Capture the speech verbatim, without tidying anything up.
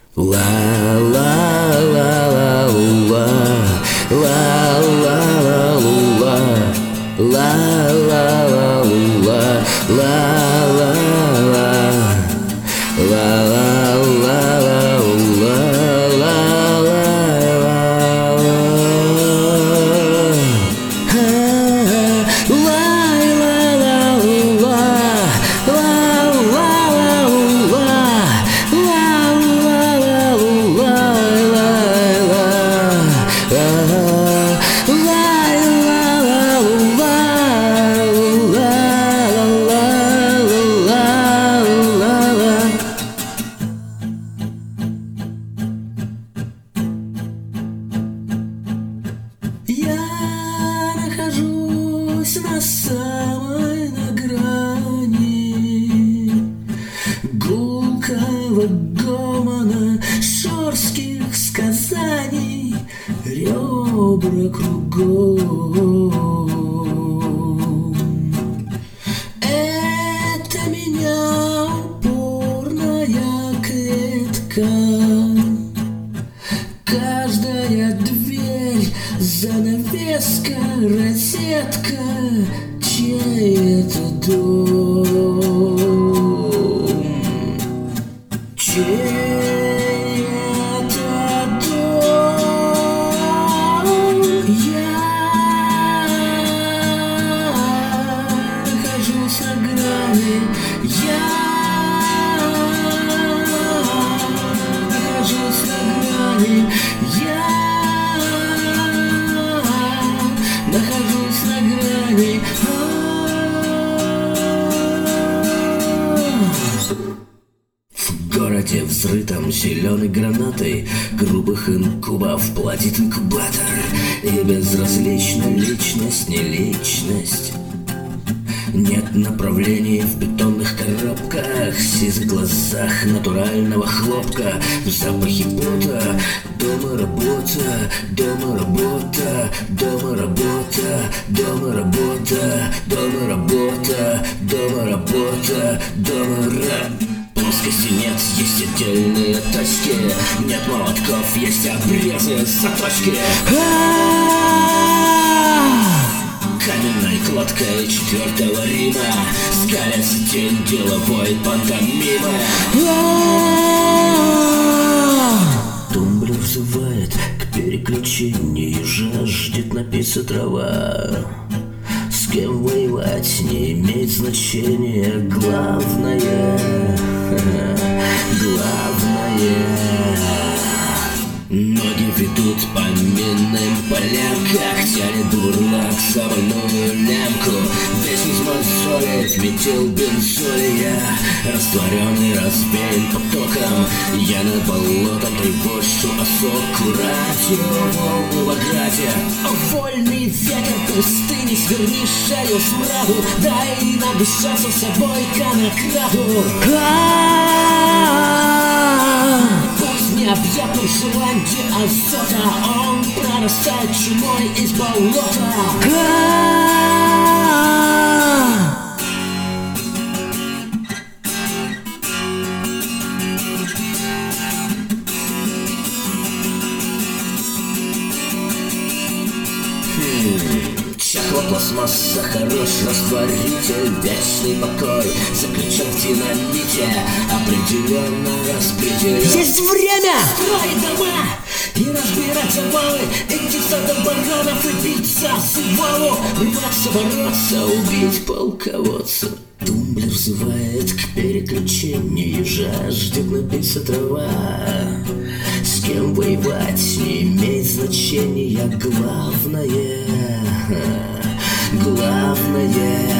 La la la la la la la la la la la Я нахожусь на самой на грани гулкого гомона шорских сказаний, ребра кругом. Это меня упорная клетка, каждая дверь, занавеска, розетка, чей это дом? Чей это дом? Я нахожусь на грани, я нахожусь на грани, я нахожусь на грани. В городе, взрытом зеленой гранатой грубых инкубов, платит инкубатор. И безразлична личность, не личность. Нет направлений в бетонных коробках, в сизых глазах натурального хлопка, в запахе пота. Дома работа, дома работа, дома работа, дома работа, дома работа, дома работа, дома работа. Плоскости нет, есть отдельные точки, нет молотков, есть обрезы, заточки. Каменной кладкой четвертого Рима скалится тень деловой пантомимы. Тумблер взывает к переключению, жаждет напиться трава. С кем воевать не имеет значения, главное, главное. Ноги ведут по минным полям, как тянет бурлак завальную лямку. Весь измозолит метил бензолия, растворенный, разбеян потоком. Я над болотом тревожу осоку радио, волны в ограде. О, вольный ветер пустыни, сверни шею смраду, дай нам дышаться собой конокраду. Необъятном желании азота он прорастает чумой из болота. Пластмасса, хорош растворитель, вечный покой заключен в динамите, определенно распределен. Есть время! Строить дома и разбирать завалы, идти в сад баранов и биться с валу, рваться, бороться, убить полководца. Тумблер взывает к переключению, жаждет напиться трава. С кем воевать не имеет значения, главное, главное.